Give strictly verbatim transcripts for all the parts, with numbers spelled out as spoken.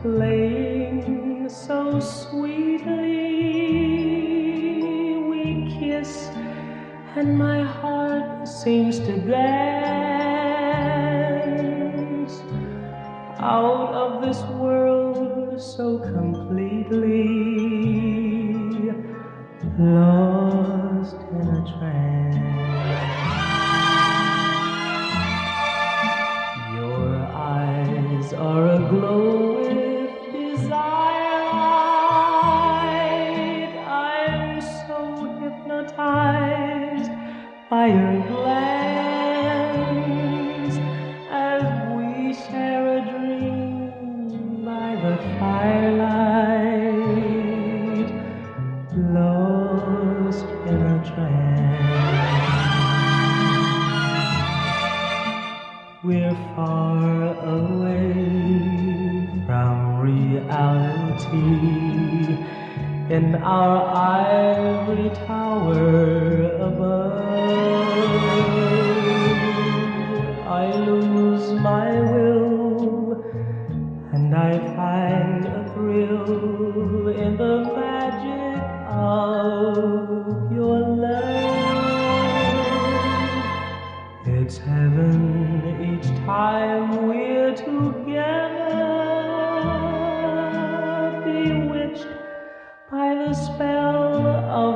playing so sweetly. We kiss and my heart seems to dance out of this world so completely, lost in a trance. Your eyes are aglow with desire. I'm so hypnotized by your glance as we share a dream by the firelight, lost in a trance. We're far away from reality in our ivory tower above. I lose my will and I find a thrill in the magic of your love. It's heaven each time we're together, bewitched by the spell of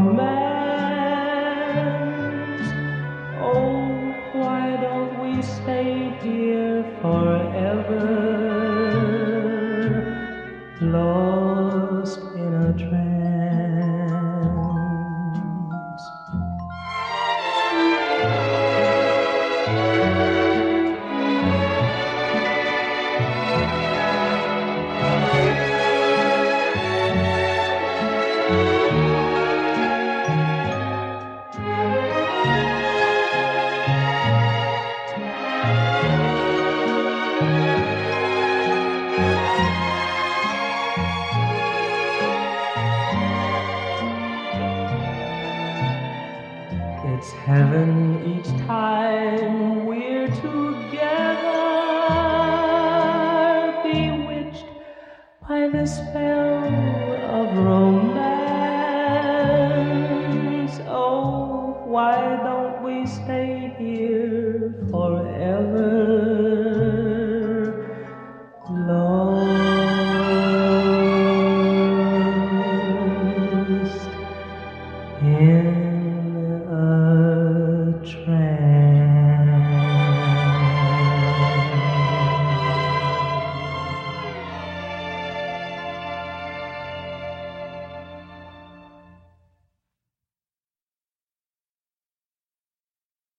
romance. Oh, why don't we stay here forever, lost in a trance? It's heaven each time we're together, bewitched by the spell